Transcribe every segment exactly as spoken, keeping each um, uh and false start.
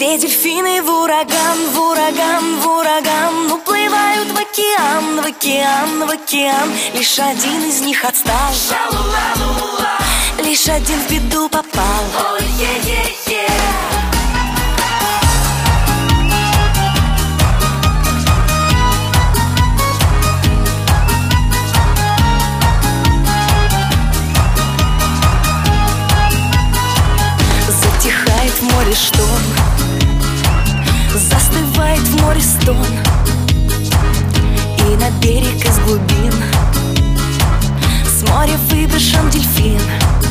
Все дельфины в ураган, в ураган, в ураган уплывают в океан, в океан, в океан. Лишь один из них отстал, лишь один в беду попал. Oh, yeah, yeah, yeah. Затихает в море шторм, застывает в море стон, и на берег из глубин с моря выброшен дельфин.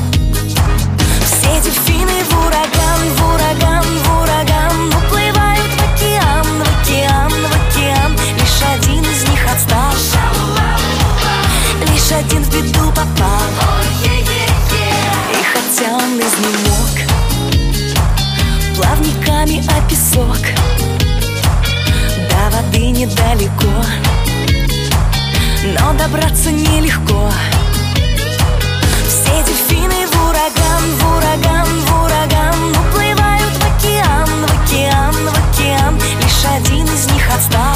Все дельфины в ураган, в ураган, в ураган уплывают в океан, в океан, в океан. Лишь один из них отстал, лишь один в беду попал. И хотя он изнемог плавниками о песок, до воды недалеко, но добраться нелегко. Все дельфины в ураган, в ураган, в ураган уплывают в океан, в океан, в океан. Лишь один из них отстал,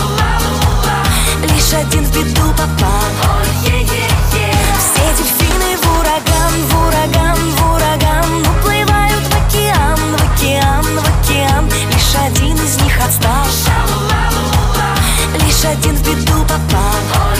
лишь один в беду попал. Все дельфины в ураган, в ураган, в ураган уплывают в океан, в океан, в океан. Лишь один из них отстал, лишь один в беду попал.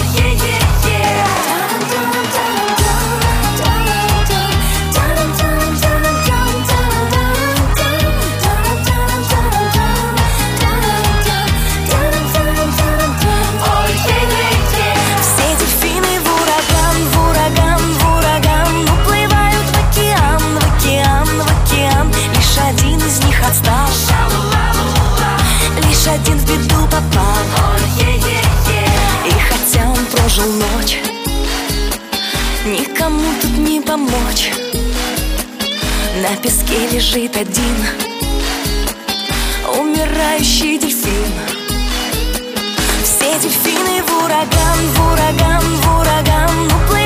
Отстал, лишь один в беду попал. И хотя он прожил ночь, никому тут не помочь. На песке лежит один умирающий дельфин. Все дельфины в ураган, в ураган, в ураган уплывают